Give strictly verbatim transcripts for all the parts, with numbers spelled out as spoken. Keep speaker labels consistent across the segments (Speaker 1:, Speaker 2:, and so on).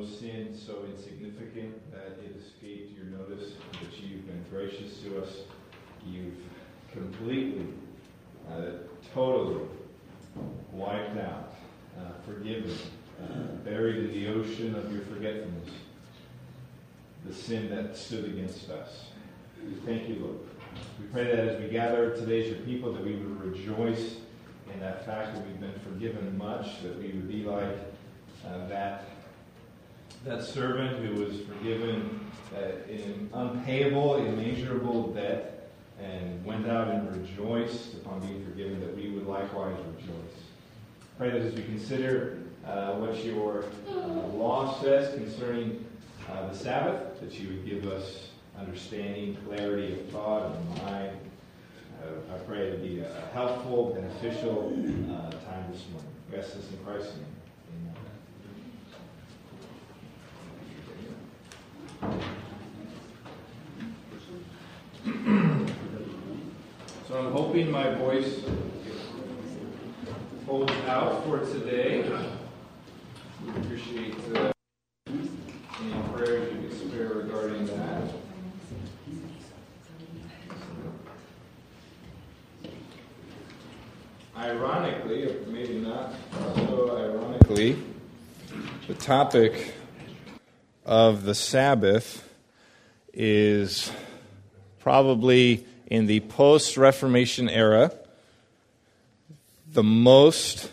Speaker 1: sin so insignificant that it escaped your notice, but you've been gracious to us. You've completely, uh, totally wiped out, uh, forgiven, uh, buried in the ocean of your forgetfulness, the sin that stood against us. We thank you, Lord. We pray that as we gather today as your people, that we would rejoice in that fact that we've been forgiven much, that we would be like uh, that, that servant who was forgiven uh, in unpayable, immeasurable debt and went out and rejoiced upon being forgiven, that we would likewise rejoice. Pray that as we consider uh, what your uh, law says concerning uh, the Sabbath, that you would give us understanding, clarity of thought and mind. Uh, I pray it be a helpful, beneficial uh, time this morning. We ask this in Christ's name. Amen. So I'm hoping my voice holds out for today. We appreciate uh, any prayers you can spare regarding that. Ironically, or maybe not so ironically, the topic of the Sabbath is probably in the post-Reformation era the most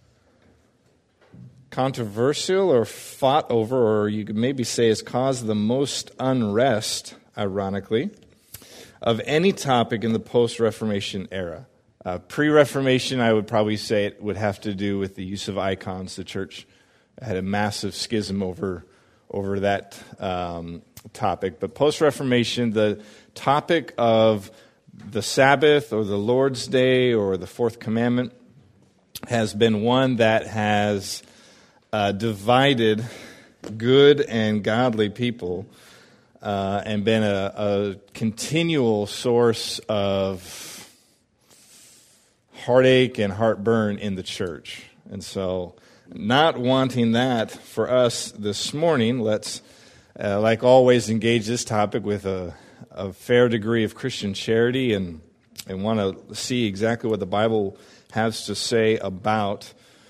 Speaker 1: controversial or fought over, or you could maybe say has caused the most unrest, ironically, of any topic in the post-Reformation era. Uh, pre-Reformation, I would probably say it would have to do with the use of icons. The church had a massive schism over over that um, topic. But post-Reformation, the topic of the Sabbath or the Lord's Day or the Fourth Commandment has been one that has uh, divided good and godly people uh, and been a, a continual source of heartache and heartburn in the church. And so, not wanting that for us this morning, let's, uh, like always, engage this topic with a, a fair degree of Christian charity and, and want to see exactly what the Bible has to say about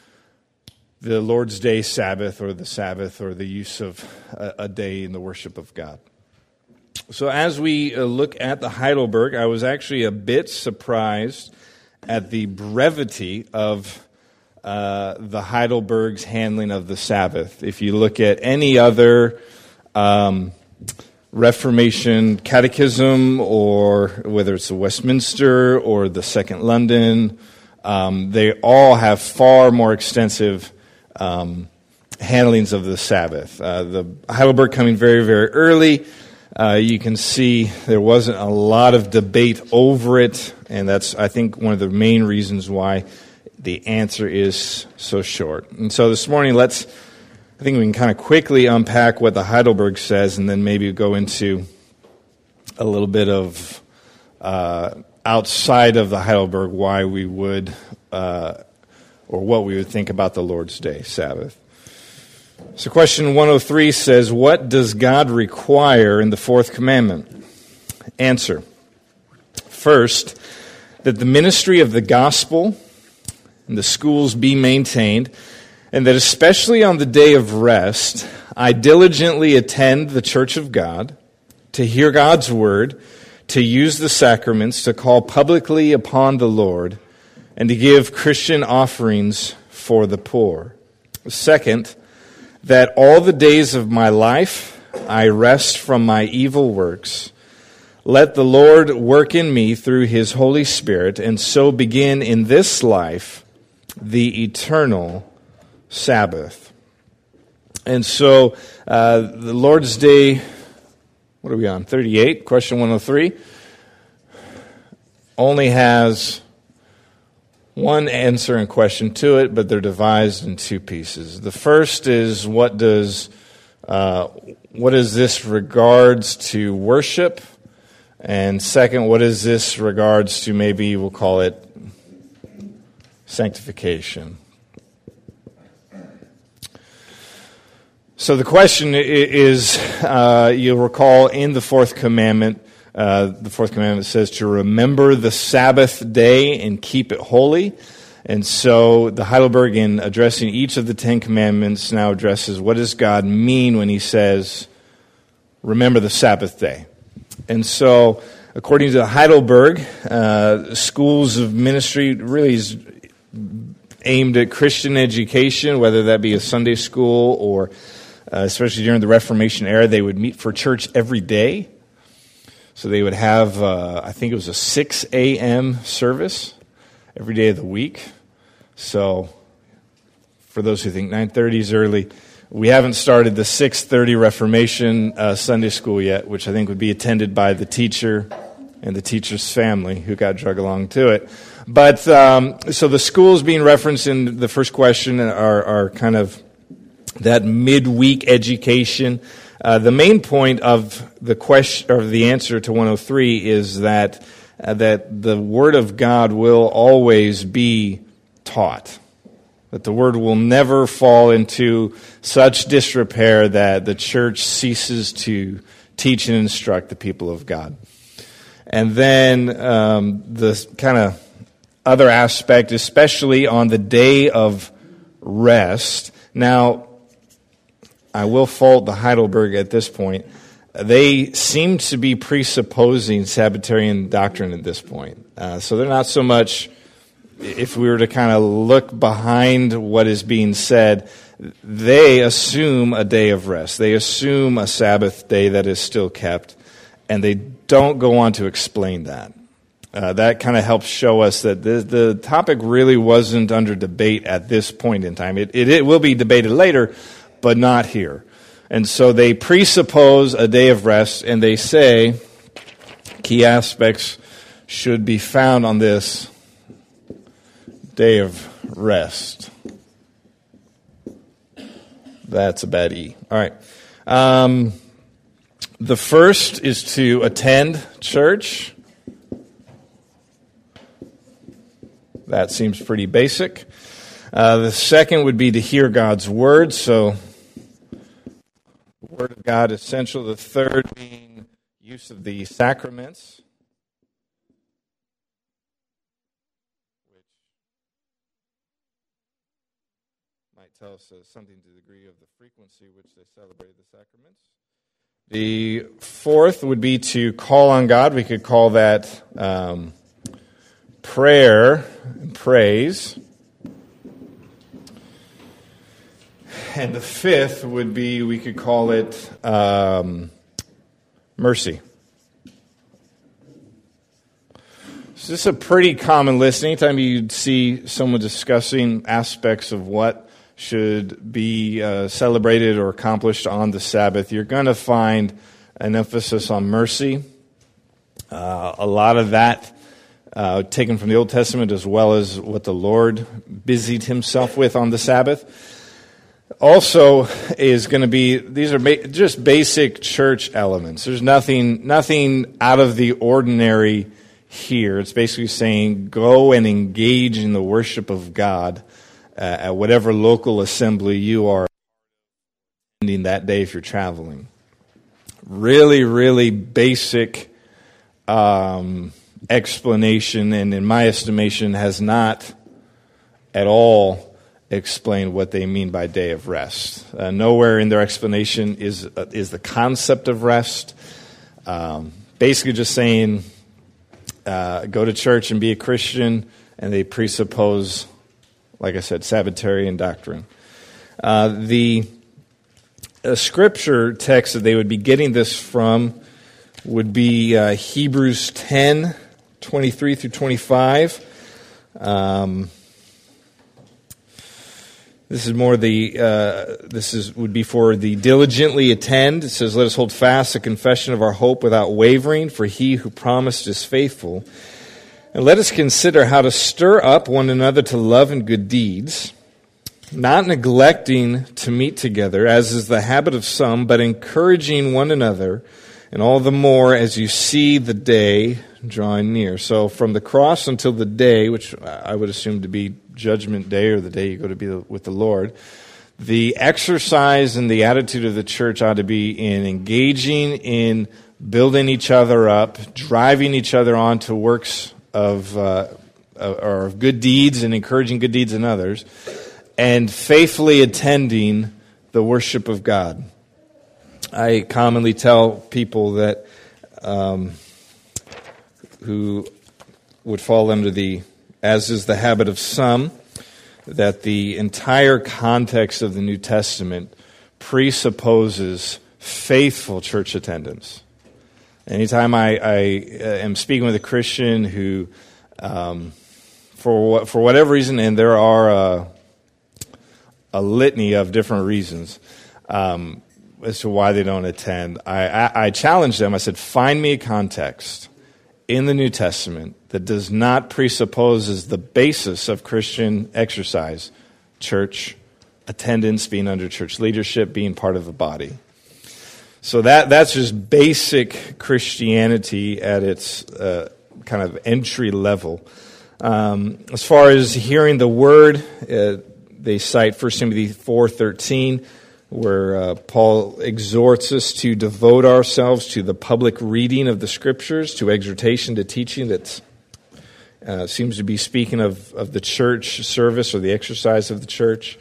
Speaker 1: the Lord's Day Sabbath or the Sabbath or the use of a, a day in the worship of God. So as we uh, look at the Heidelberg, I was actually a bit surprised at the brevity of uh, the Heidelberg's handling of the Sabbath. If you look at any other um, Reformation catechism, or whether it's the Westminster or the Second London, um, they all have far more extensive um, handlings of the Sabbath. Uh, the Heidelberg coming very, very early. Uh, you can see there wasn't a lot of debate over it, and that's, I think, one of the main reasons why the answer is so short. And so this morning, let's, I think we can kind of quickly unpack what the Heidelberg says, and then maybe go into a little bit of uh, outside of the Heidelberg why we would, uh, or what we would think about the Lord's Day, Sabbath. So question one oh three says, what does God require in the fourth commandment? Answer. First, that the ministry of the gospel and the schools be maintained, and that especially on the day of rest, I diligently attend the church of God, to hear God's word, to use the sacraments, to call publicly upon the Lord, and to give Christian offerings for the poor. Second, that all the days of my life I rest from my evil works. Let the Lord work in me through His Holy Spirit, and so begin in this life the eternal Sabbath. And so uh, the Lord's Day, what are we on, thirty-eight, question one oh three, only has one answer and question to it, but they're devised in two pieces. The first is, what does uh, what is this regards to worship? And second, what is this regards to, maybe we'll call it sanctification? So the question is, uh, you'll recall in the fourth commandment, uh, the fourth commandment says to remember the Sabbath day and keep it holy. And so the Heidelberg, in addressing each of the Ten Commandments, now addresses what does God mean when he says, remember the Sabbath day. And so, according to Heidelberg, uh, schools of ministry really is aimed at Christian education, whether that be a Sunday school or, uh, especially during the Reformation era, they would meet for church every day. So they would have, uh, I think it was a six a.m. service every day of the week. So, for those who think nine thirty is early, we haven't started the six thirty Reformation uh, Sunday school yet, which I think would be attended by the teacher and the teacher's family who got drug along to it. But, um, so the schools being referenced in the first question are, are kind of that midweek education. Uh, the main point of the question, or the answer to one oh three is that uh, that the Word of God will always be taught. That the Word will never fall into such disrepair that the church ceases to teach and instruct the people of God. And then um, the kind of other aspect, especially on the day of rest. Now, I will fault the Heidelberg at this point. They seem to be presupposing Sabbatarian doctrine at this point. Uh, so they're not so much, if we were to kind of look behind what is being said, they assume a day of rest. They assume a Sabbath day that is still kept, and they don't go on to explain that. Uh, that kind of helps show us that the, the topic really wasn't under debate at this point in time. It, it, it will be debated later, but not here. And so they presuppose a day of rest, and they say key aspects should be found on this day of rest. That's a bad E. All right. Um, the first is to attend church. That seems pretty basic. Uh, the second would be to hear God's word. So, the word of God is essential. The third being use of the sacraments, which might tell us uh, something to the degree of the frequency which they celebrate the sacraments. The fourth would be to call on God. We could call that um, prayer and praise. And the fifth would be, we could call it um, mercy. So this is a pretty common list. Anytime you see someone discussing aspects of what should be uh, celebrated or accomplished on the Sabbath, you're going to find an emphasis on mercy. Uh, a lot of that uh, taken from the Old Testament, as well as what the Lord busied himself with on the Sabbath. Also is going to be, these are ba- just basic church elements. There's nothing nothing out of the ordinary here. It's basically saying go and engage in the worship of God uh, at whatever local assembly you are attending that day if you're traveling. Really, really basic um, explanation, and in my estimation has not at all explain what they mean by day of rest. Uh, nowhere in their explanation is uh, is the concept of rest. Um, basically just saying, uh, go to church and be a Christian, and they presuppose, like I said, Sabbatarian doctrine. Uh, the uh, scripture text that they would be getting this from would be uh, Hebrews ten, twenty-three through twenty-five. Um This is more the, uh, this is would be for the diligently attend. It says, let us hold fast the confession of our hope without wavering, for he who promised is faithful. And let us consider how to stir up one another to love and good deeds, not neglecting to meet together, as is the habit of some, but encouraging one another, and all the more as you see the day drawing near. So from the cross until the day, which I would assume to be Judgment Day, or the day you go to be with the Lord, the exercise and the attitude of the church ought to be in engaging in building each other up, driving each other on to works of uh, or of good deeds and encouraging good deeds in others, and faithfully attending the worship of God. I commonly tell people that um, who would fall under the, as is the habit of some, that the entire context of the New Testament presupposes faithful church attendance. Anytime I, I am speaking with a Christian who, um, for what, for whatever reason, and there are a, a litany of different reasons um, as to why they don't attend, I, I, I challenge them. I said, find me a context in the New Testament that does not presuppose as the basis of Christian exercise, church attendance, being under church leadership, being part of a body. So that that's just basic Christianity at its uh, kind of entry level. Um, as far as hearing the word, uh, they cite First Timothy four thirteen, where uh, Paul exhorts us to devote ourselves to the public reading of the Scriptures, to exhortation, to teaching. That uh, seems to be speaking of, of the church service or the exercise of the church.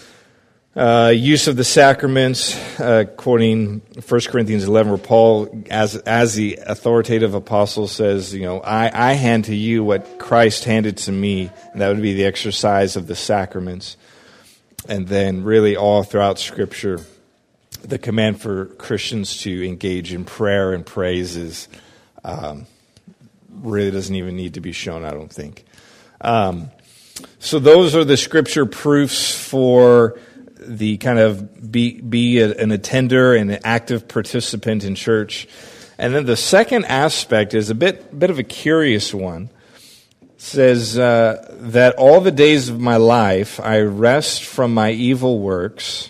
Speaker 1: Uh, use of the sacraments, uh, quoting First Corinthians eleven, where Paul, as as the authoritative apostle, says, you know, I, I hand to you what Christ handed to me, and that would be the exercise of the sacraments. And then really all throughout Scripture, the command for Christians to engage in prayer and praises um, really doesn't even need to be shown, I don't think. Um, so those are the Scripture proofs for the kind of be be a, an attender and an active participant in church. And then the second aspect is a bit bit of a curious one. It says uh, that all the days of my life I rest from my evil works.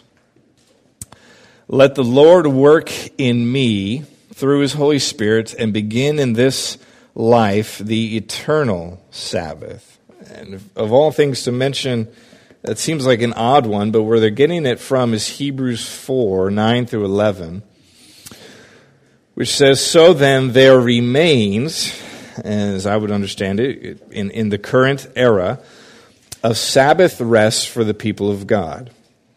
Speaker 1: Let the Lord work in me through His Holy Spirit and begin in this life the eternal Sabbath. And of all things to mention, that seems like an odd one, but where they're getting it from is Hebrews four, nine through eleven, which says, so then there remains, as I would understand it, in, in the current era, a Sabbath rest for the people of God.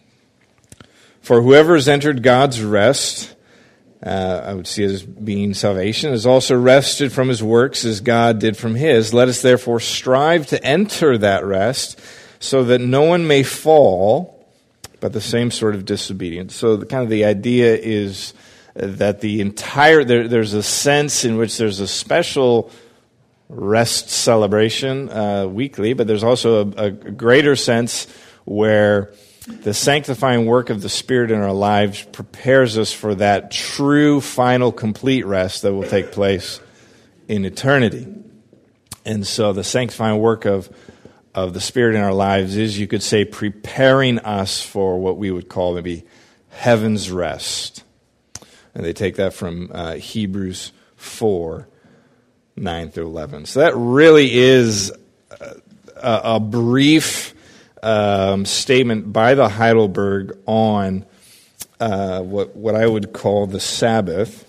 Speaker 1: For whoever has entered God's rest, uh, I would see it as being salvation, is also rested from his works as God did from his. Let us therefore strive to enter that rest, so that no one may fall by the same sort of disobedience. So the, kind of the idea is that the entire, there, there's a sense in which there's a special rest celebration uh, weekly, but there's also a, a greater sense where the sanctifying work of the Spirit in our lives prepares us for that true, final, complete rest that will take place in eternity. And so the sanctifying work of of the Spirit in our lives is, you could say, preparing us for what we would call maybe heaven's rest. And they take that from uh, Hebrews four, nine through eleven. So that really is a, a brief um, statement by the Heidelberg on uh, what, what I would call the Sabbath.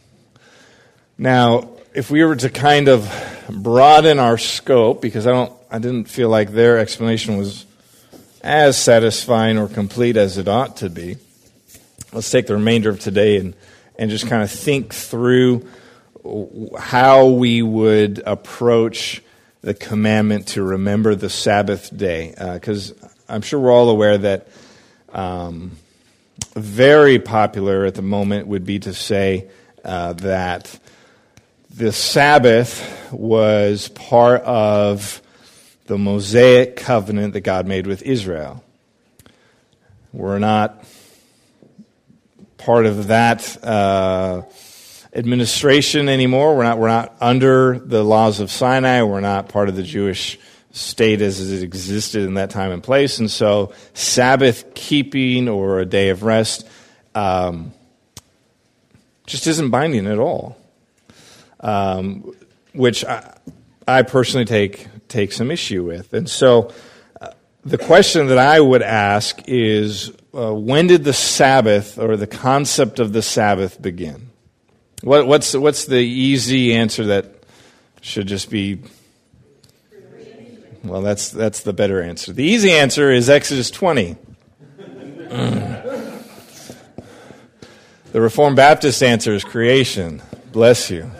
Speaker 1: Now, if we were to kind of broaden our scope, because I don't I didn't feel like their explanation was as satisfying or complete as it ought to be. Let's take the remainder of today and, and just kind of think through how we would approach the commandment to remember the Sabbath day. Because uh, I'm sure we're all aware that um, very popular at the moment would be to say uh, that the Sabbath was part of the Mosaic covenant that God made with Israel. We're not part of that uh, administration anymore. We're not. We're not under the laws of Sinai. We're not part of the Jewish state as it existed in that time and place. And so, Sabbath keeping or a day of rest um, just isn't binding at all. Um, which I, I personally take take some issue with. And so uh, the question that I would ask is, uh, when did the Sabbath or the concept of the Sabbath begin? What, what's what's the easy answer that should just be? Well, that's that's the better answer. The easy answer is Exodus twenty. Mm. The Reformed Baptist answer is creation. Bless you.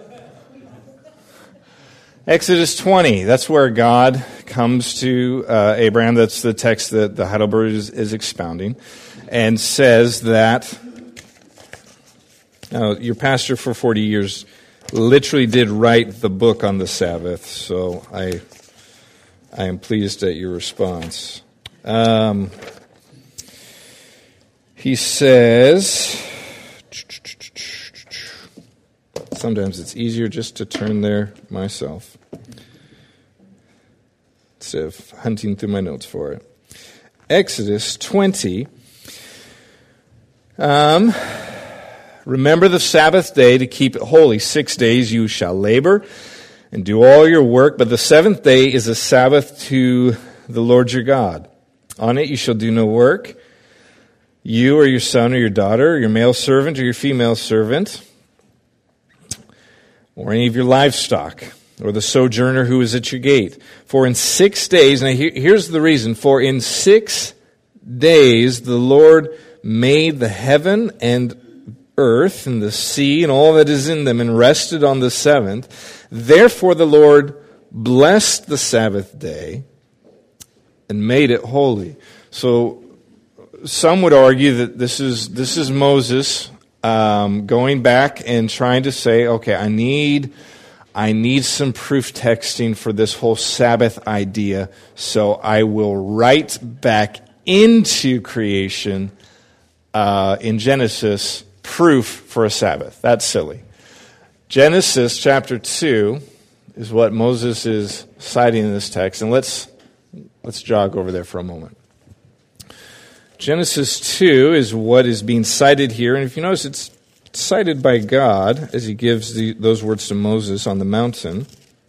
Speaker 1: Exodus twenty, that's where God comes to uh, Abraham. That's the text that the Heidelberg is, is expounding, and says that uh, your pastor for forty years literally did write the book on the Sabbath, so I I am pleased at your response. Um, he says, sometimes it's easier just to turn there myself instead of hunting through my notes for it. Exodus twenty. Um, remember the Sabbath day to keep it holy. Six days you shall labor and do all your work, but the seventh day is a Sabbath to the Lord your God. On it you shall do no work, you or your son or your daughter, or your male servant or your female servant, or any of your livestock, or the sojourner who is at your gate. For in six days, now here, here's the reason, for in six days the Lord made the heaven and earth and the sea and all that is in them, and rested on the seventh. Therefore the Lord blessed the Sabbath day and made it holy. So some would argue that this is this is Moses Um, going back and trying to say, okay, I need, I need some proof texting for this whole Sabbath idea, so I will write back into creation uh, in Genesis proof for a Sabbath. That's silly. Genesis chapter two is what Moses is citing in this text, and let's let's jog over there for a moment. Genesis two is what is being cited here, and if you notice, it's cited by God as he gives the, those words to Moses on the mountain.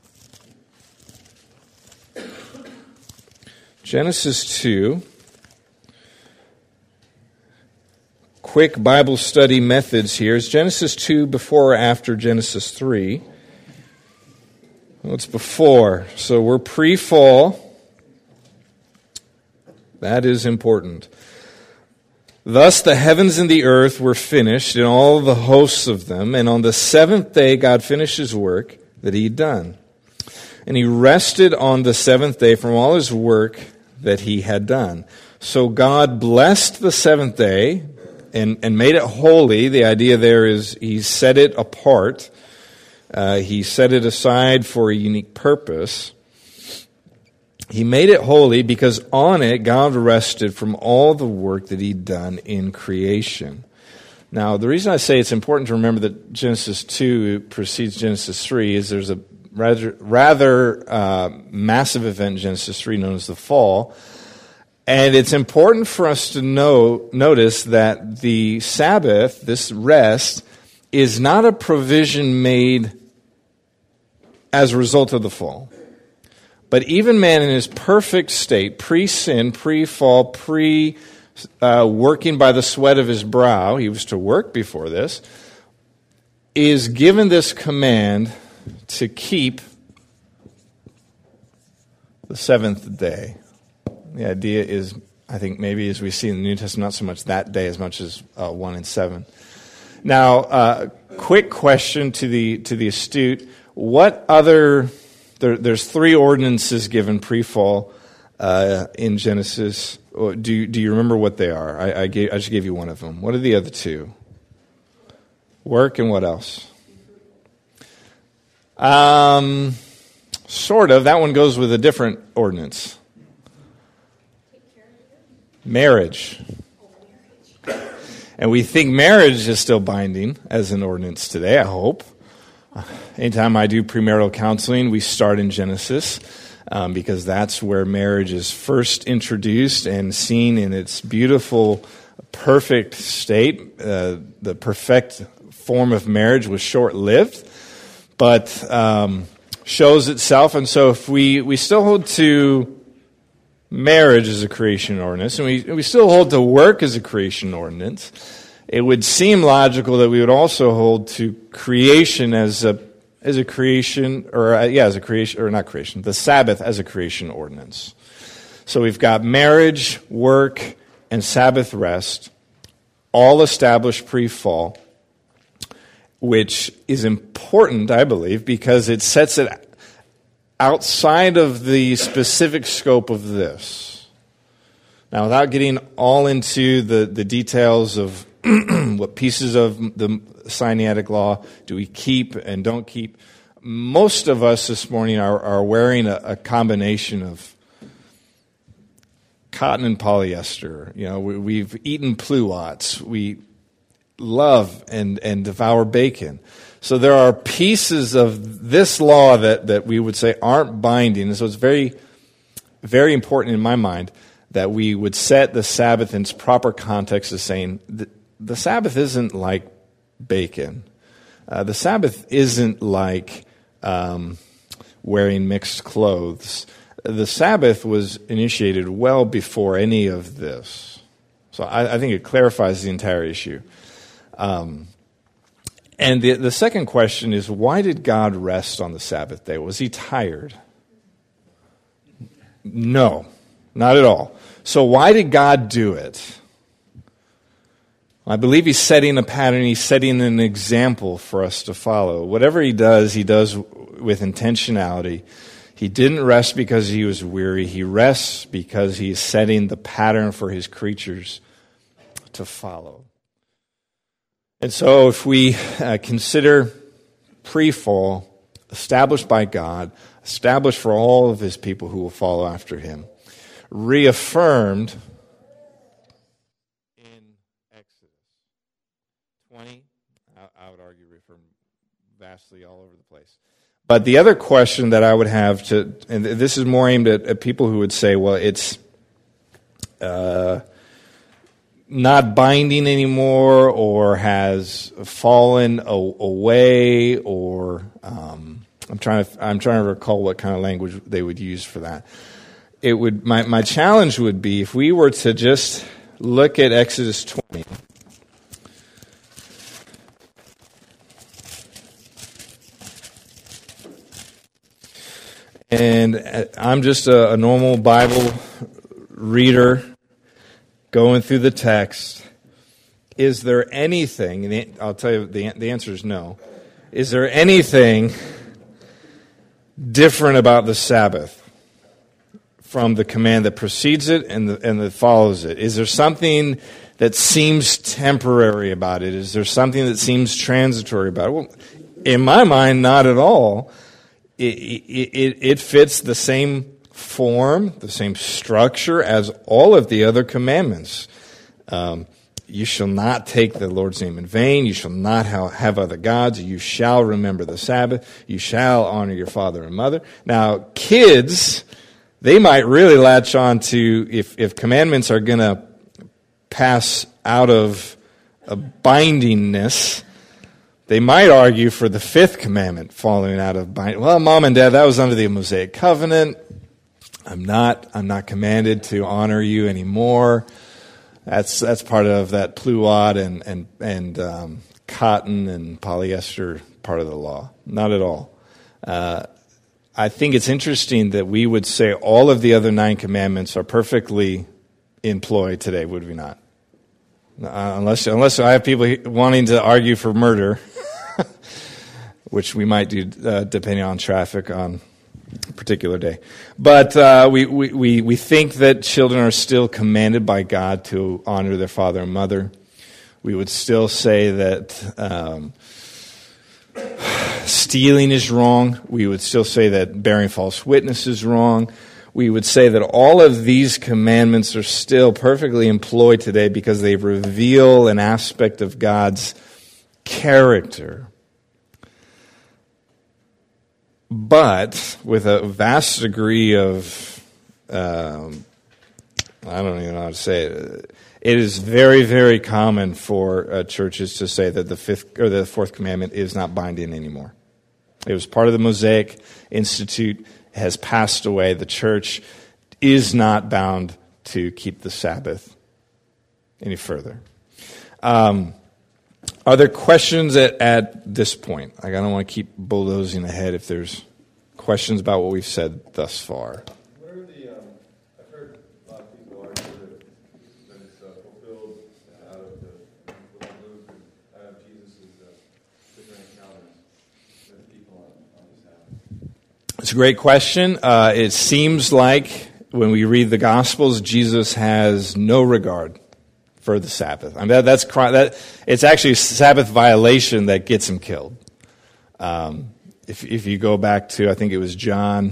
Speaker 1: Genesis two. Quick Bible study methods here. Is Genesis two before or after Genesis three? Well, it's before, so we're pre-fall. That is important. Thus the heavens and the earth were finished, and all the hosts of them. And on the seventh day God finished his work that he had done. And he rested on the seventh day from all his work that he had done. So God blessed the seventh day and, and made it holy. The idea there is he set it apart. Uh, he set it aside for a unique purpose. He made it holy because on it God rested from all the work that he'd done in creation. Now, the reason I say it's important to remember that Genesis two precedes Genesis three is there's a rather rather uh, massive event in Genesis three known as the fall. And it's important for us to know notice that the Sabbath, this rest, is not a provision made as a result of the fall. But even man in his perfect state, pre-sin, pre-fall, pre-working uh, by the sweat of his brow, he was to work before this, is given this command to keep the seventh day. The idea is, I think maybe as we see in the New Testament, not so much that day as much as uh, one and seven. Now, uh, quick question to the to the astute. What other... There, there's three ordinances given pre-fall uh, in Genesis. Do do you remember what they are? I, I, gave, I just gave you one of them. What are the other two? Work and what else? Um, sort of. That one goes with a different ordinance. Marriage. And we think marriage is still binding as an ordinance today, I hope. Anytime I do premarital counseling, we start in Genesis um, because that's where marriage is first introduced and seen in its beautiful, perfect state. Uh, the perfect form of marriage was short-lived, but um, shows itself. And so if we, we still hold to marriage as a creation ordinance, and we, we still hold to work as a creation ordinance, it would seem logical that we would also hold to creation as a as a creation, or uh, yeah, as a creation, or not creation, the Sabbath as a creation ordinance. So we've got marriage, work, and Sabbath rest, all established pre-fall, which is important, I believe, because it sets it outside of the specific scope of this. Now, without getting all into the, the details of what pieces of the Sinaitic law do we keep and don't keep, most of us this morning are, are wearing a, a combination of cotton and polyester. You know, we, we've eaten pluots. We love and, and devour bacon. So there are pieces of this law that, that we would say aren't binding. And so it's very, very important in my mind that we would set the Sabbath in its proper context as saying the, the Sabbath isn't like bacon. Uh, the Sabbath isn't like um, wearing mixed clothes. The Sabbath was initiated well before any of this. So I, I think it clarifies the entire issue. Um, and the, the second question is, why did God rest on the Sabbath day? Was he tired? No, not at all. So why did God do it? I believe he's setting a pattern. He's setting an example for us to follow. Whatever he does, he does with intentionality. He didn't rest because he was weary. He rests because he's setting the pattern for his creatures to follow. And so if we uh, consider pre-fall, established by God, established for all of his people who will follow after him, reaffirmed in Exodus twenty, I would argue reaffirmed vastly all over the place. But the other question that I would have to, and this is more aimed at, at people who would say, well, it's uh, not binding anymore, or has fallen a- away, or um, I'm trying to I'm trying to recall what kind of language they would use for that. It would my my challenge would be if we were to just look at Exodus twenty. And I'm just a, a normal Bible reader going through the text. Is there anything, and the, I'll tell you the, the answer is no. Is there anything different about the Sabbath from the command that precedes it and, the, and that follows it? Is there something that seems temporary about it? Is there something that seems transitory about it? Well, in my mind, not at all. It, it, it fits the same form, the same structure as all of the other commandments. Um, you shall not take the Lord's name in vain. You shall not have other gods. You shall remember the Sabbath. You shall honor your father and mother. Now, kids, they might really latch on to, if, if commandments are going to pass out of a bindingness, they might argue for the fifth commandment falling out of binding. Well, Mom and Dad, that was under the Mosaic covenant. I'm not. I'm not commanded to honor you anymore. That's that's part of that pluot and and and um, cotton and polyester part of the law. Not at all. Uh, I think it's interesting that we would say all of the other nine commandments are perfectly in ploy today. Would we not? Uh, unless unless I have people wanting to argue for murder. Which we might do uh, depending on traffic on a particular day. But uh, we, we, we, we think that children are still commanded by God to honor their father and mother. We would still say that um, stealing is wrong. We would still say that bearing false witness is wrong. We would say that all of these commandments are still perfectly employed today because they reveal an aspect of God's character. But with a vast degree of, um, I don't even know how to say it. It is very, very common for uh, churches to say that the fifth or the fourth commandment is not binding anymore. It was part of the Mosaic Institute, has passed away. The church is not bound to keep the Sabbath any further. Um, are there questions at, at this point? Like, I don't want to keep bulldozing ahead if there's questions about what we've said thus far.
Speaker 2: What are the, um, I've heard a lot of people argue that, that it's uh, fulfilled out of the book of Luke, and out of Jesus' uh, different encounters with people on, on the Sabbath.
Speaker 1: It's a great question. Uh, it seems like when we read the Gospels, Jesus has no regard for the Sabbath. I mean, that, that's that. It's actually a Sabbath violation that gets him killed. Um, if if you go back to, I think it was John,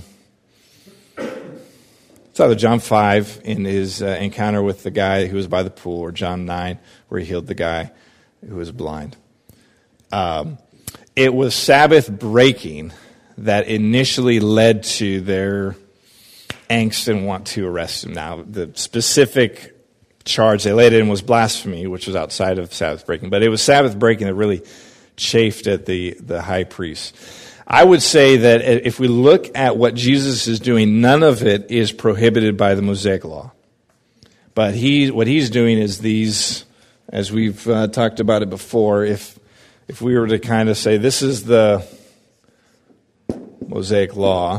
Speaker 1: it's either John five in his uh, encounter with the guy who was by the pool, or John nine where he healed the guy who was blind. Um, it was Sabbath breaking that initially led to their angst and want to arrest him. Now, the specific charge they laid in was blasphemy, which was outside of Sabbath breaking, but it was Sabbath breaking that really chafed at the, the high priest. I would say that if we look at what Jesus is doing, none of it is prohibited by the Mosaic Law. But he, what he's doing is these, as we've uh, talked about it before, if if we were to kind of say this is the Mosaic Law,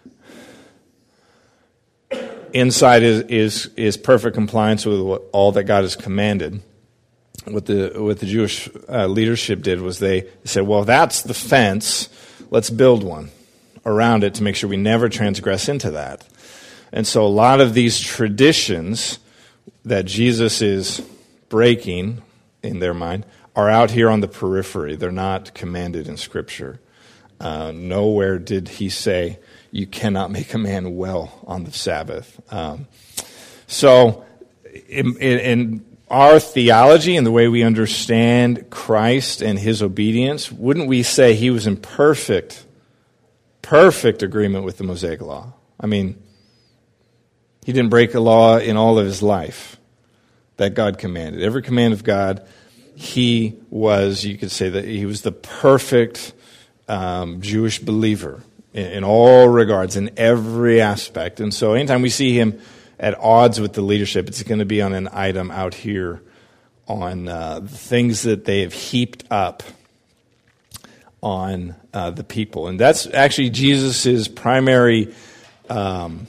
Speaker 1: inside is, is is perfect compliance with what, all that God has commanded. What the what the Jewish uh, leadership did was they said, well, that's the fence. Let's build one around it to make sure we never transgress into that. And so a lot of these traditions that Jesus is breaking, in their mind, are out here on the periphery. They're not commanded in Scripture. Uh, nowhere did he say, you cannot make a man well on the Sabbath. Um, so in, in our theology and the way we understand Christ and his obedience, wouldn't we say he was in perfect, perfect agreement with the Mosaic Law? I mean, he didn't break a law in all of his life that God commanded. Every command of God, he was, you could say that he was the perfect um, Jewish believer in, in all regards, in every aspect. And so anytime we see him at odds with the leadership, it's going to be on an item out here on uh, the things that they have heaped up on uh, the people. And that's actually Jesus' primary um,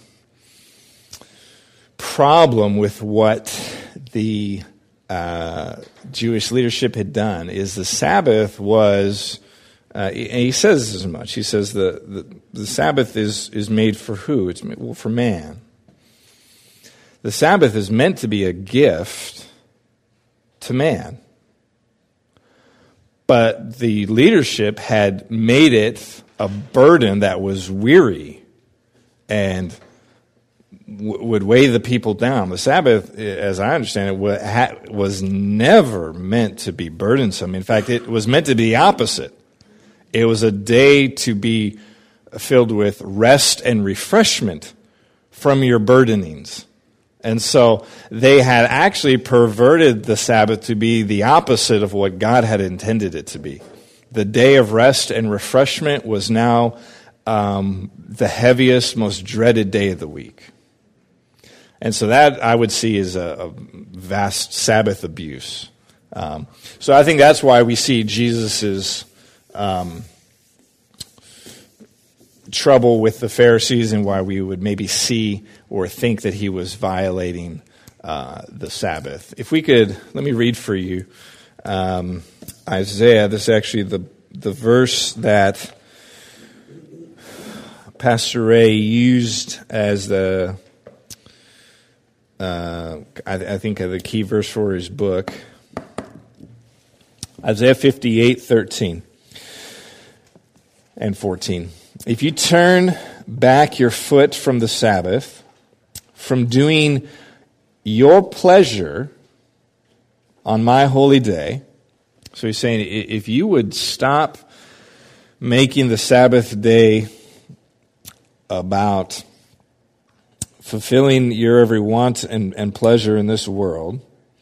Speaker 1: problem with what the uh, Jewish leadership had done, is the Sabbath was, uh, and he says as much, he says the, the, the Sabbath is, is made for who? It's made, well, for man. The Sabbath is meant to be a gift to man. But the leadership had made it a burden that was weary and w- would weigh the people down. The Sabbath, as I understand it, was never meant to be burdensome. In fact, it was meant to be the opposite. It was a day to be filled with rest and refreshment from your burdenings. And so they had actually perverted the Sabbath to be the opposite of what God had intended it to be. The day of rest and refreshment was now um, the heaviest, most dreaded day of the week. And so that, I would see, is a, a vast Sabbath abuse. Um, so I think that's why we see Jesus' um, trouble with the Pharisees, and why we would maybe see or think that he was violating uh, the Sabbath. If we could, let me read for you um, Isaiah. This is actually the, the verse that Pastor Ray used as the, uh, I, I think, the key verse for his book. Isaiah fifty-eight, thirteen and fourteen. If you turn back your foot from the Sabbath, from doing your pleasure on my holy day. So he's saying, if you would stop making the Sabbath day about fulfilling your every want and, and pleasure in this world,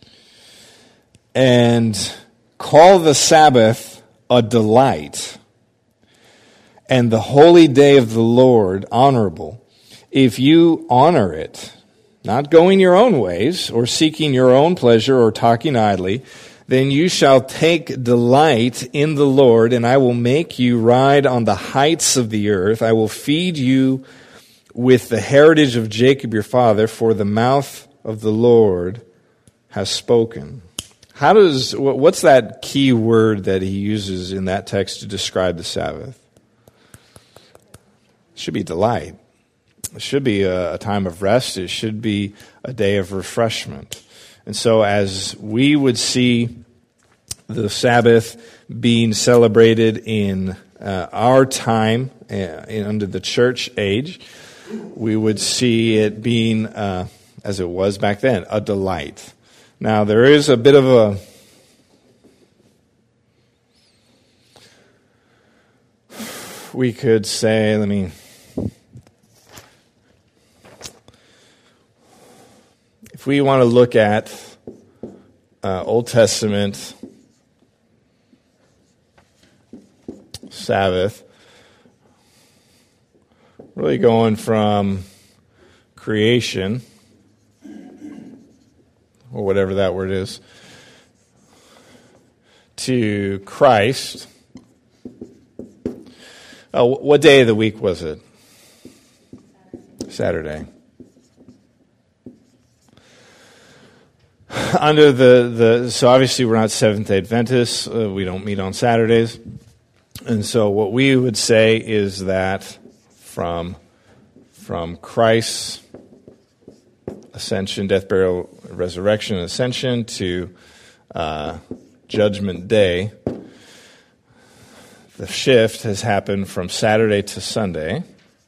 Speaker 1: and call the Sabbath a delight, and the holy day of the Lord honorable, if you honor it, not going your own ways or seeking your own pleasure or talking idly, then you shall take delight in the Lord, and I will make you ride on the heights of the earth. I will feed you with the heritage of Jacob your father, for the mouth of the Lord has spoken. How does, what's that key word that he uses in that text to describe the Sabbath? It should be delight. It should be a, a time of rest. It should be a day of refreshment. And so as we would see the Sabbath being celebrated in uh, our time uh, in, under the church age, we would see it being, uh, as it was back then, a delight. Now, there is a bit of a we could say, let me if we want to look at uh, Old Testament Sabbath, really going from creation, or whatever that word is, to Christ. Oh, what day of the week was it? Saturday. Under the, the so obviously we're not Seventh-day Adventists. Uh, we don't meet on Saturdays. And so what we would say is that from, from Christ's ascension, death, burial, resurrection, and ascension to uh, Judgment Day, the shift has happened from Saturday to Sunday.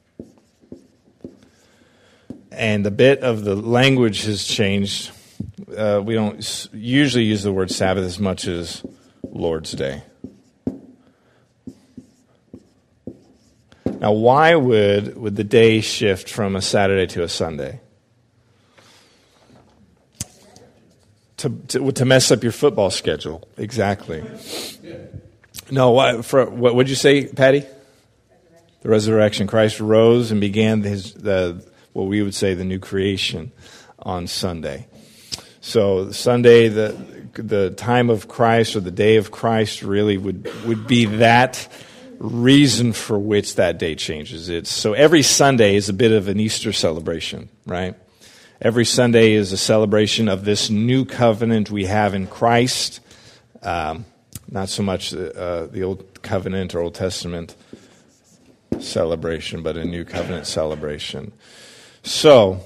Speaker 1: And a bit of the language has changed. Uh, we don't usually use the word Sabbath as much as Lord's Day. Now, why would, would the day shift from a Saturday to a Sunday? To, to, to mess up your football schedule. Exactly. No, what, for, what would you say, Patty? The resurrection. Christ rose and began his, the, what we would say the new creation on Sunday. So Sunday, the the time of Christ or the day of Christ really would, would be that reason for which that day changes. It's so every Sunday is a bit of an Easter celebration, right? Every Sunday is a celebration of this new covenant we have in Christ. Um, not so much uh, the Old Covenant or Old Testament celebration, but a new covenant celebration. So,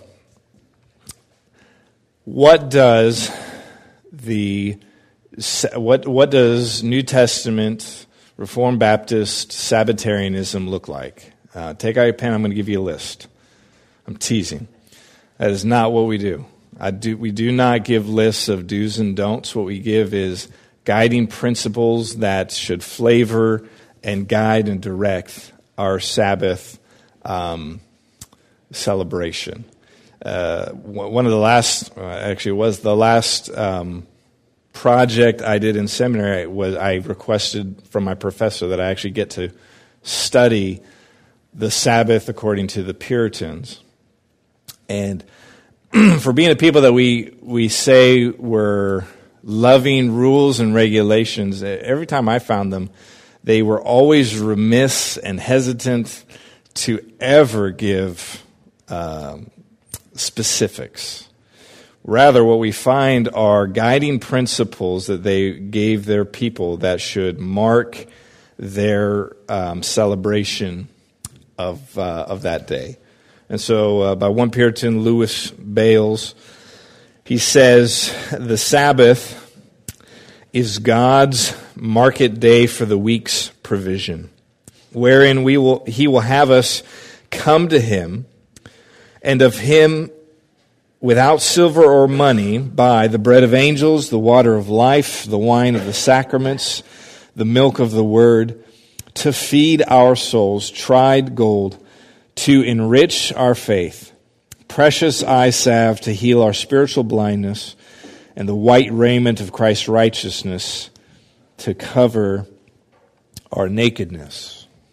Speaker 1: what does the what what does New Testament Reformed Baptist Sabbatarianism look like? Uh, take out your pen. I'm going to give you a list. I'm teasing. That is not what we do. I do. We do not give lists of do's and don'ts. What we give is guiding principles that should flavor and guide and direct our Sabbath um, celebration. Uh, one of the last, uh, actually, was the last um, project I did in seminary. Was I requested from my professor that I actually get to study the Sabbath according to the Puritans. And for being a people that we we say were loving rules and regulations, every time I found them, they were always remiss and hesitant to ever give um, specifics. Rather, what we find are guiding principles that they gave their people that should mark their um, celebration of uh, of that day. And so, uh, by one Puritan, Lewis Bales, he says, the Sabbath is God's market day for the week's provision, wherein we will He will have us come to Him, and of Him, without silver or money, buy the bread of angels, the water of life, the wine of the sacraments, the milk of the word, to feed our souls, tried gold, to enrich our faith, precious eye salve to heal our spiritual blindness, and the white raiment of Christ's righteousness to cover our nakedness.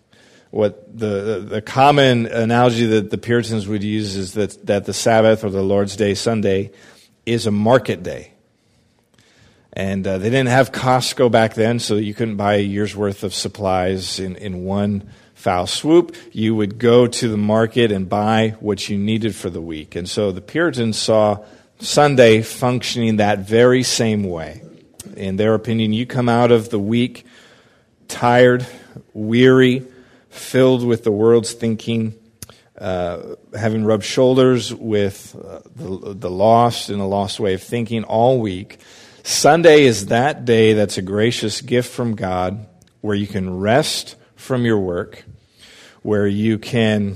Speaker 1: what the the common analogy that the Puritans would use is that, that the Sabbath or the Lord's Day, Sunday, is a market day. And uh, they didn't have Costco back then, so you couldn't buy a year's worth of supplies in, in one foul swoop. You would go to the market and buy what you needed for the week. And so the Puritans saw Sunday functioning that very same way. In their opinion, you come out of the week tired, weary, filled with the world's thinking, uh, having rubbed shoulders with uh, the, the lost and a lost way of thinking all week. Sunday is that day that's a gracious gift from God where you can rest from your work, where you can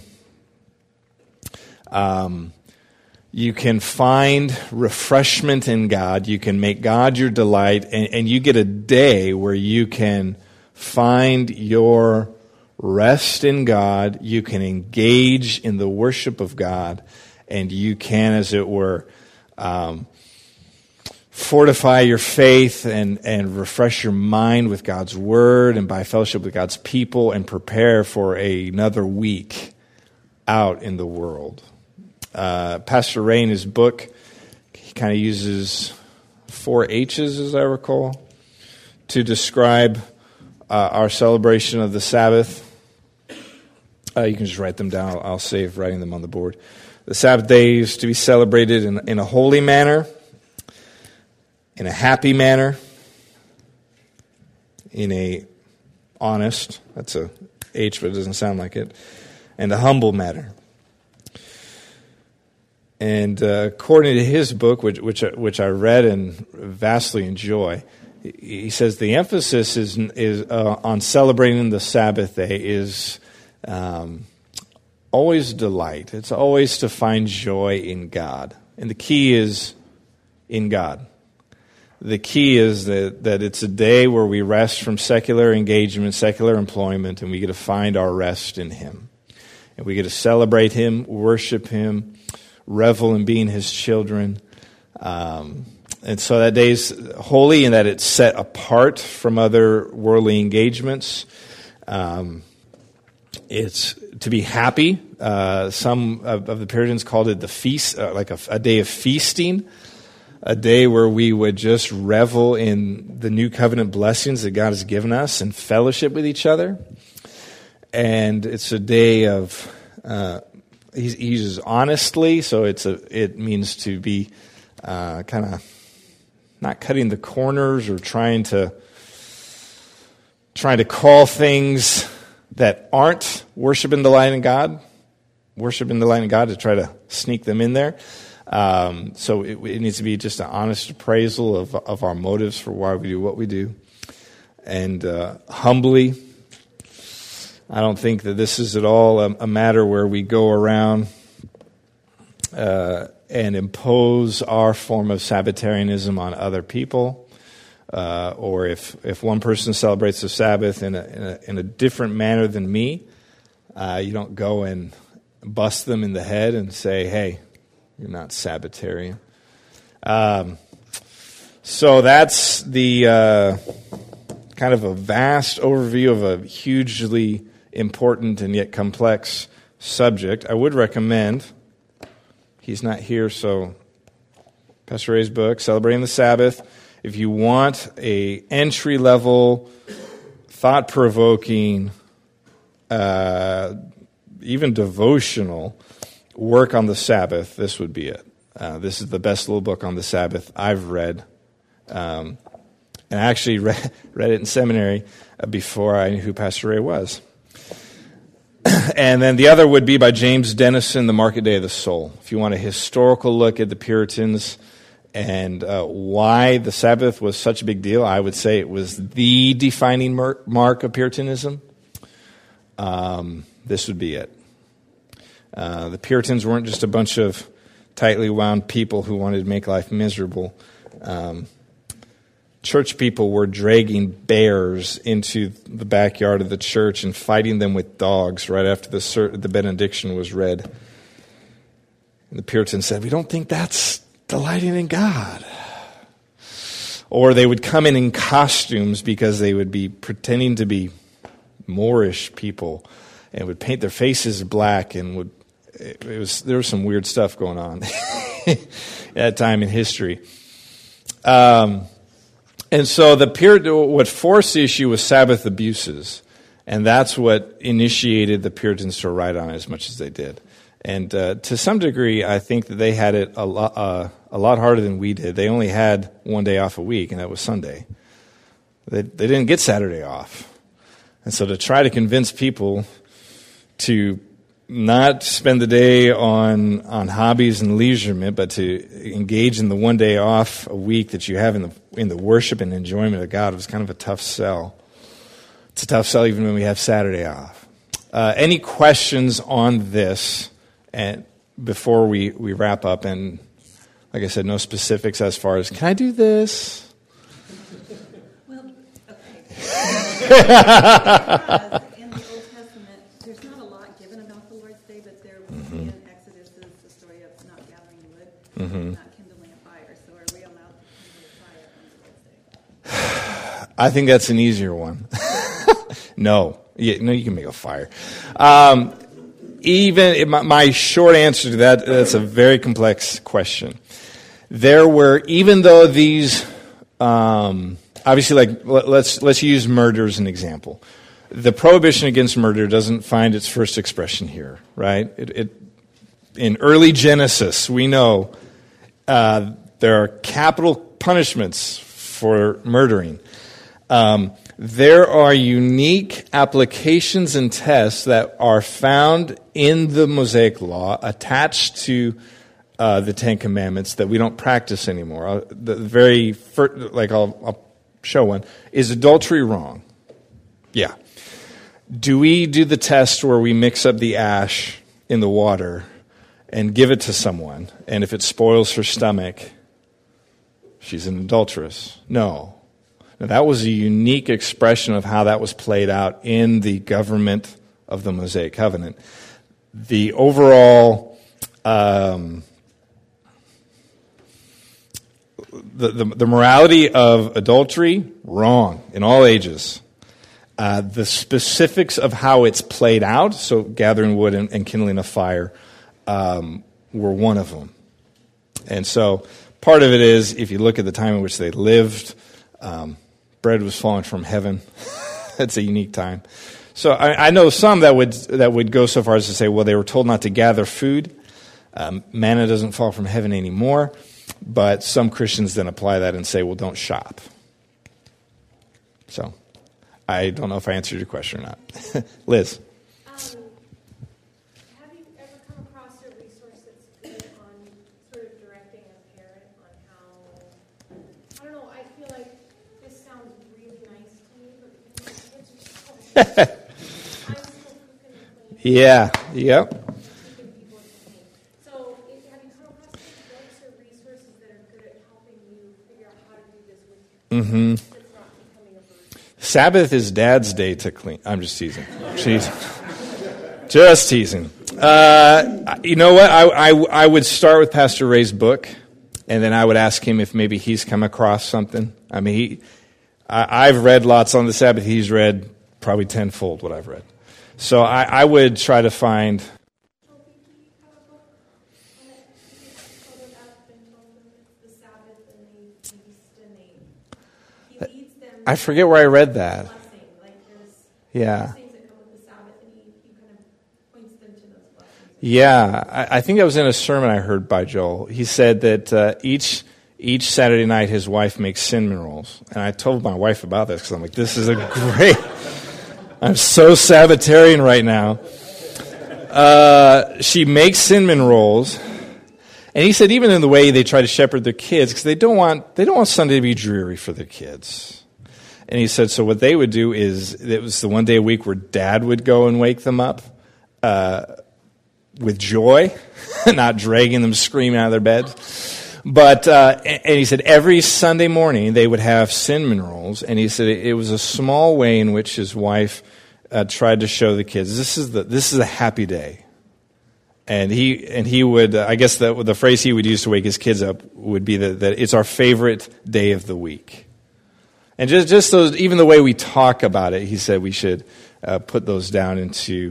Speaker 1: um, you can find refreshment in God. You can make God your delight, and, and you get a day where you can find your rest in God. You can engage in the worship of God, and you can, as it were, um, fortify your faith and, and refresh your mind with God's Word and by fellowship with God's people and prepare for a, another week out in the world. Uh, Pastor Ray, in his book, he kind of uses four H's, as I recall, to describe uh, our celebration of the Sabbath. Uh, you can just write them down. I'll, I'll save writing them on the board. The Sabbath day is to be celebrated in, in a holy manner, in a happy manner, in a honest, that's a H, but it doesn't sound like it, and a humble manner. And uh, according to his book, which which which I read and vastly enjoy, he says the emphasis is is uh, on celebrating the Sabbath day is um, always delight. It's always to find joy in God, and the key is in God. The key is that, that it's a day where we rest from secular engagement, secular employment, and we get to find our rest in Him. And we get to celebrate Him, worship Him, revel in being His children. Um, and so that day is holy in that it's set apart from other worldly engagements. Um, it's to be happy. Uh, some of, of the Puritans called it the feast, uh, like a, a day of feasting. A day where we would just revel in the new covenant blessings that God has given us and fellowship with each other. And it's a day of, uh, he, he uses honestly, so it's a, it means to be uh, kind of not cutting the corners or trying to trying to call things that aren't worship and delight in God, worship and delight in God, to try to sneak them in there. Um, so it, it needs to be just an honest appraisal of of our motives for why we do what we do. And uh, humbly, I don't think that this is at all a, a matter where we go around uh, and impose our form of Sabbatarianism on other people. Uh, or if, if one person celebrates the Sabbath in a, in a, in a different manner than me, uh, you don't go and bust them in the head and say, hey, you're not Sabbatarian. Um, so that's the uh, kind of a vast overview of a hugely important and yet complex subject. I would recommend, he's not here, so Pastor Ray's book, Celebrating the Sabbath. If you want a entry-level, thought-provoking, uh, even devotional work on the Sabbath, this would be it. Uh, this is the best little book on the Sabbath I've read. Um, and I actually read, read it in seminary uh, before I knew who Pastor Ray was. And then the other would be by James Dennison, The Market Day of the Soul. If you want a historical look at the Puritans and uh, why the Sabbath was such a big deal, I would say it was the defining mark of Puritanism. Um, this would be it. Uh, the Puritans weren't just a bunch of tightly wound people who wanted to make life miserable. Um, church people were dragging bears into the backyard of the church and fighting them with dogs right after the, the benediction was read. And the Puritans said, we don't think that's delighting in God. Or they would come in in costumes because they would be pretending to be Moorish people and would paint their faces black, and would it, it was there was some weird stuff going on at that time in history. Um, and so the Puritan, what forced the issue was Sabbath abuses, and that's what initiated the Puritans to write on it as much as they did. And uh, to some degree, I think that they had it a lot, uh, a lot harder than we did. They only had one day off a week, and that was Sunday. They, they didn't get Saturday off. And so to try to convince people to not spend the day on, on hobbies and leisurement, but to engage in the one day off a week that you have in the, in the worship and enjoyment of God was kind of a tough sell. It's a tough sell even when we have Saturday off. Uh, any questions on this? And before we, we wrap up, and like I said, no specifics as far as, can I do this?
Speaker 3: Well, okay. In the Old Testament, there's not a lot given about the Lord's Day, but there mm-hmm. in Exodus is the story of not gathering wood, mm-hmm. not kindling a fire. So are we allowed to kindle a fire on the Lord's Day?
Speaker 1: I think that's an easier one. no. Yeah, no, you can make a fire. Um, Even my, my short answer to that, that's a very complex question. There were, even though these, um, obviously, like let's let's use murder as an example. The prohibition against murder doesn't find its first expression here, right? It, it in early Genesis, we know uh, there are capital punishments for murdering. Um, There are unique applications and tests that are found in the Mosaic Law attached to uh, the Ten Commandments that we don't practice anymore. Uh, the very first, like I'll, I'll show one. Is adultery wrong? Yeah. Do we do the test where we mix up the ash in the water and give it to someone, and if it spoils her stomach, she's an adulteress? No. Now, that was a unique expression of how that was played out in the government of the Mosaic Covenant. The overall, um, the, the the morality of adultery, wrong in all ages. Uh, the specifics of how it's played out, so gathering wood and, and kindling a fire, um, were one of them. And so part of it is, if you look at the time in which they lived, um, bread was falling from heaven. That's a unique time. So I, I know some that would that would go so far as to say, well, they were told not to gather food. Um, manna doesn't fall from heaven anymore. But some Christians then apply that and say, well, don't shop. So I don't know if I answered your question or not. Liz.
Speaker 4: Um, have you ever come across a resource that's good on sort of directing a parent on how, I don't know, I feel like this sounds really nice to me, but because my kids are so I'm still cooking and cleaning.
Speaker 1: Yeah, yep.
Speaker 4: Keeping people entertained. So if, have you come across any books or resources that are good at helping you figure out how to do this with your kids?
Speaker 1: Mm-hmm.
Speaker 4: That's not becoming a burden.
Speaker 1: Sabbath is Dad's day to clean. I'm just teasing. Jeez. Just teasing. Uh, you know what? I, I, I would start with Pastor Ray's book, and then I would ask him if maybe he's come across something. I mean, he, I, I've read lots on the Sabbath. He's read probably tenfold what I've read. So I, I would try to find... I forget where I read that. Yeah. Yeah, I, I think that was in a sermon I heard by Joel. He said that uh, each each Saturday night his wife makes cinnamon rolls. And I told my wife about this because I'm like, this is a great... I'm so Sabbatarian right now. Uh, she makes cinnamon rolls. And he said even in the way they try to shepherd their kids, because they don't want they don't want Sunday to be dreary for their kids. And he said, so what they would do is, it was the one day a week where Dad would go and wake them up uh, with joy, not dragging them screaming out of their beds. But, uh, and he said every Sunday morning they would have cinnamon rolls. And he said it was a small way in which his wife uh, tried to show the kids, this is the this is a happy day. And he and he would, uh, I guess the, the phrase he would use to wake his kids up would be that, that it's our favorite day of the week. And just, just those, even the way we talk about it, he said we should uh, put those down into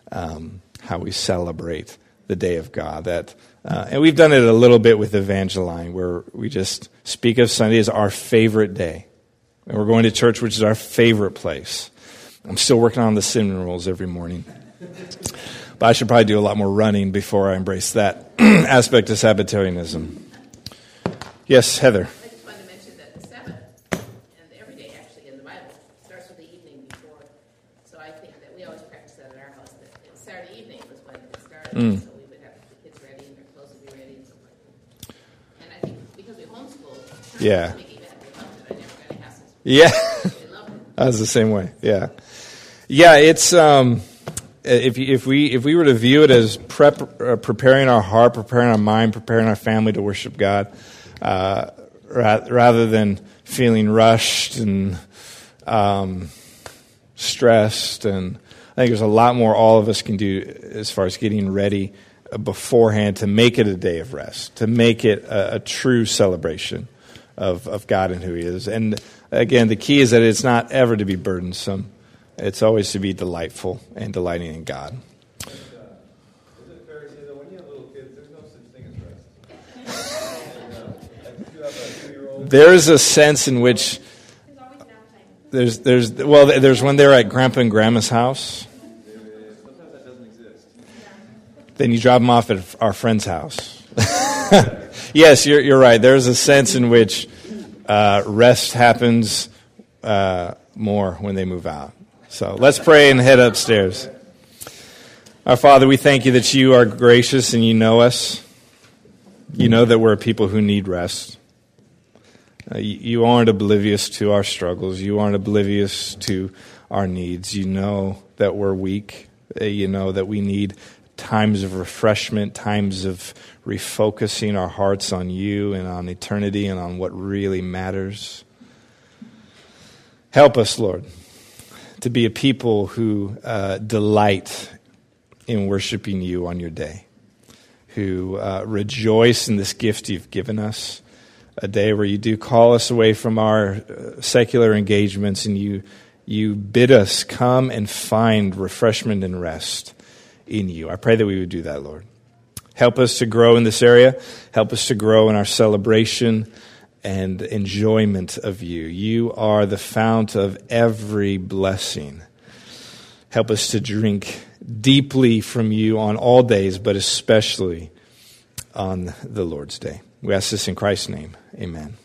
Speaker 1: um, how we celebrate the day of God. That uh, and we've done it a little bit with Evangeline, where we just speak of Sunday as our favorite day. And we're going to church, which is our favorite place. I'm still working on the cinnamon rolls every morning. But I should probably do a lot more running before I embrace that aspect of Sabbatarianism. Yes, Heather.
Speaker 5: I just wanted to mention that the Sabbath and every day actually in the Bible starts with the evening before. So I think that we always practice that at our house. That Saturday evening was when it started. Mm. So we would have the kids ready and their clothes would be ready and stuff like that. And I think because we homeschool,
Speaker 1: yeah.
Speaker 5: Mickey Beth, they loved it. I never got any hassles.
Speaker 1: Yeah.
Speaker 5: They loved it.
Speaker 1: I was the same way. Yeah. Yeah, it's um, if if we if we were to view it as prep, uh, preparing our heart, preparing our mind, preparing our family to worship God, uh, ra- rather than feeling rushed and um, stressed, and I think there's a lot more all of us can do as far as getting ready beforehand to make it a day of rest, to make it a, a true celebration of of God and who He is. And again, the key is that it's not ever to be burdensome. It's always to be delightful and delighting in God.
Speaker 2: But, uh, is it fair to say that when you have little kids, there's no such thing as rest? and, uh, like if you have a two-year-old...
Speaker 1: There is a sense in which
Speaker 4: There's always nap time.
Speaker 1: there's there's well there's when they're at Grandpa and Grandma's house.
Speaker 2: Sometimes that doesn't exist.
Speaker 1: Then you drop them off at our friend's house. Yes, you're you're right. There's a sense in which uh, rest happens uh, more when they move out. So let's pray and head upstairs. Our Father, we thank you that you are gracious and you know us. You know that we're people who need rest. Uh, you, you aren't oblivious to our struggles. You aren't oblivious to our needs. You know that we're weak. Uh, you know that we need times of refreshment, times of refocusing our hearts on you and on eternity and on what really matters. Help us, Lord, to be a people who uh, delight in worshiping you on your day, who uh, rejoice in this gift you've given us, a day where you do call us away from our uh, secular engagements and you you bid us come and find refreshment and rest in you. I pray that we would do that, Lord. Help us to grow in this area. Help us to grow in our celebration and enjoyment of you. You are the fount of every blessing. Help us to drink deeply from you on all days, but especially on the Lord's day. We ask this in Christ's name. Amen.